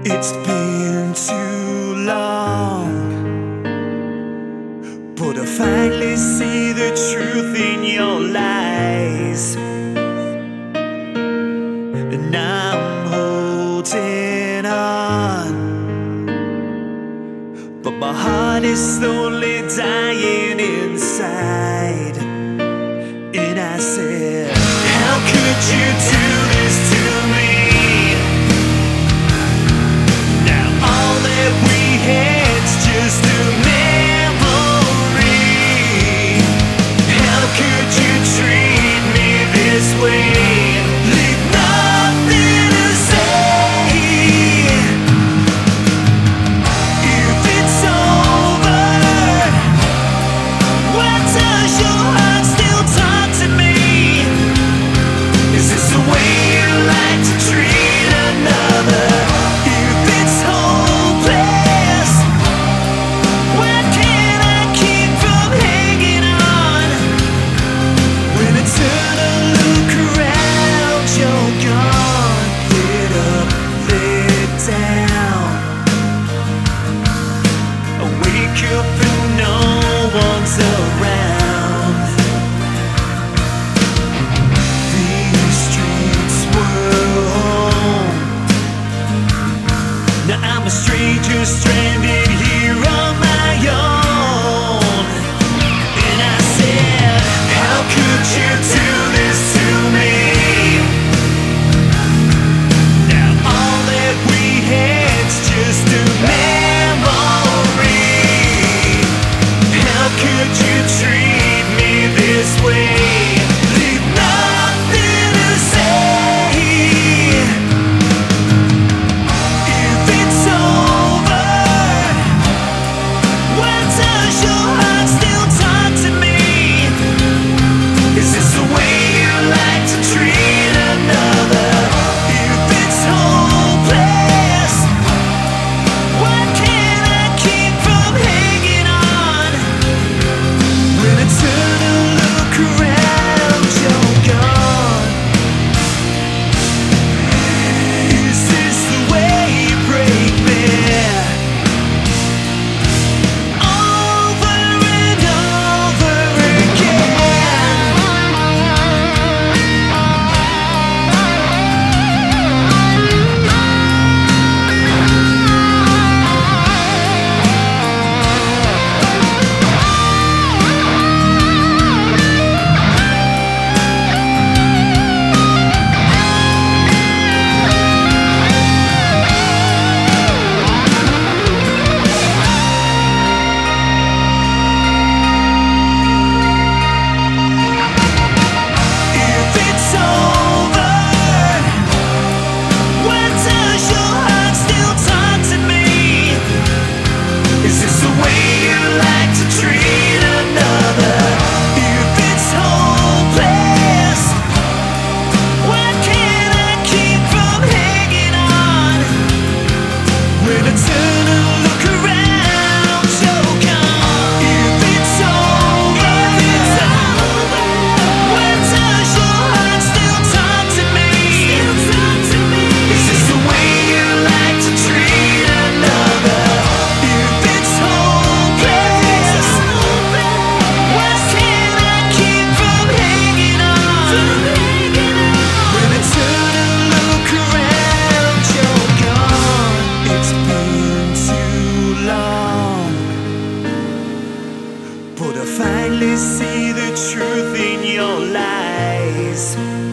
It's been too long, but I finally see the truth in your lies, and I'm holding on, but my heart is slowly dying inside. And I said, how could you do this to me? Now all that we had's just a memory. How could you treat me this way? Leave nothing to say. If it's over, why does your heart still talk to me? Is this the way you like to treat another? If it's hopeless, why can't I keep from hanging on? When I turn and look around, you're gone. Lit up, lit down. I wake up and no one's around. These streets were home. Now I'm a stranger stranded here on my own. And I said, how could you do this to me? Now all that we had's just a memory. How could you treat me this way? Leave nothing to say. If it's over, why does your heart still talk to me? Is this the way you like to treat another? If it's hopeless, why can't I keep from hanging on? When I turn and look around, you're gone. Is this the way you break me? Over and over again. If it's over, why does your heart still talk to me? Is this the way you like to treat another? If it's hopeless, why can't I keep from hanging on? When I turn and look around, you're gone. If it's over, why does your heart still talk to me? Is this the way you like to treat another? If it's hopeless, why can't I keep from hanging on? When I turn and look around, you're gone. It's been too long, but I finally see the truth in your lies.